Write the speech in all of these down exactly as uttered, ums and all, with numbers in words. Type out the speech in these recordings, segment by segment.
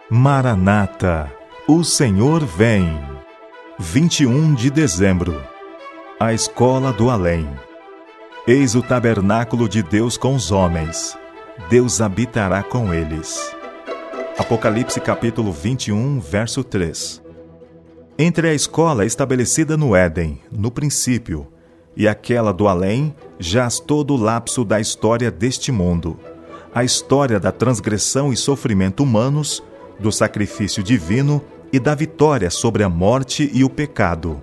Maranata, o Senhor vem. vinte e um de dezembro. A Escola do Além. Eis o tabernáculo de Deus com os homens. Deus habitará com eles. Apocalipse capítulo vinte e um, verso três. Entre a escola estabelecida no Éden, no princípio, e aquela do além, jaz todo o lapso da história deste mundo. A história da transgressão e sofrimento humanos, do sacrifício divino e da vitória sobre a morte e o pecado.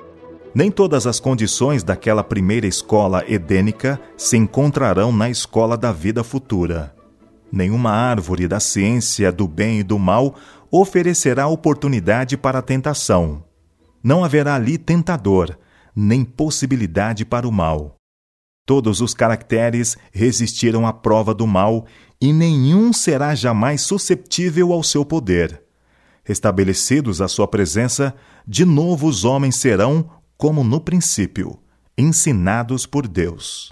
Nem todas as condições daquela primeira escola edênica se encontrarão na escola da vida futura. Nenhuma árvore da ciência do bem e do mal oferecerá oportunidade para a tentação. Não haverá ali tentador, nem possibilidade para o mal. Todos os caracteres resistiram à prova do mal e nenhum será jamais susceptível ao seu poder. Restabelecidos à sua presença, de novo os homens serão, como no princípio, ensinados por Deus.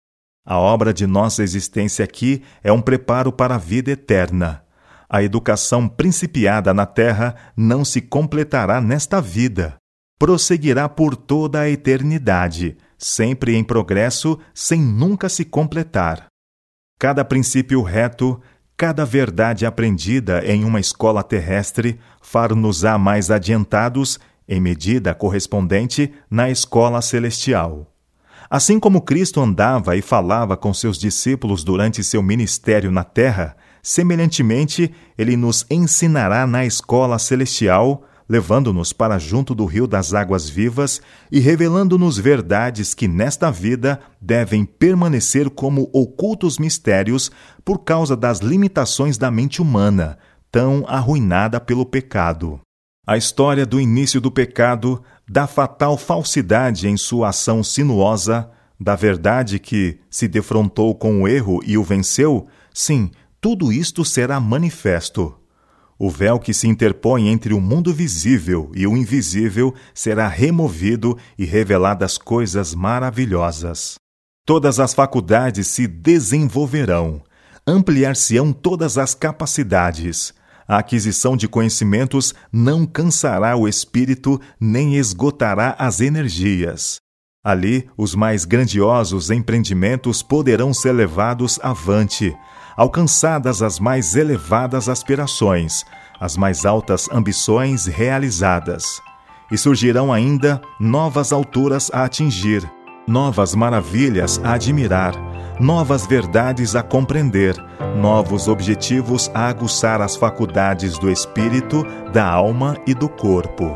A obra de nossa existência aqui é um preparo para a vida eterna. A educação principiada na terra não se completará nesta vida. Prosseguirá por toda a eternidade, sempre em progresso, sem nunca se completar. Cada princípio reto, cada verdade aprendida em uma escola terrestre, far-nos-á mais adiantados, em medida correspondente, na escola celestial. Assim como Cristo andava e falava com seus discípulos durante seu ministério na terra, semelhantemente, ele nos ensinará na escola celestial, levando-nos para junto do rio das águas vivas e revelando-nos verdades que nesta vida devem permanecer como ocultos mistérios por causa das limitações da mente humana, tão arruinada pelo pecado. A história do início do pecado, da fatal falsidade em sua ação sinuosa, da verdade que se defrontou com o erro e o venceu, sim, tudo isto será manifesto. O véu que se interpõe entre o mundo visível e o invisível será removido e reveladas coisas maravilhosas. Todas as faculdades se desenvolverão, ampliar-se-ão todas as capacidades. A aquisição de conhecimentos não cansará o espírito nem esgotará as energias. Ali, os mais grandiosos empreendimentos poderão ser levados avante, alcançadas as mais elevadas aspirações, as mais altas ambições realizadas. E surgirão ainda novas alturas a atingir, novas maravilhas a admirar, novas verdades a compreender, novos objetivos a aguçar as faculdades do espírito, da alma e do corpo.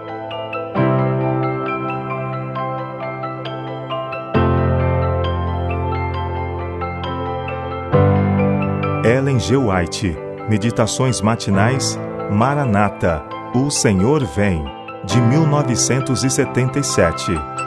Ellen G. White, Meditações Matinais, Maranata, o Senhor vem, de mil novecentos e setenta e sete.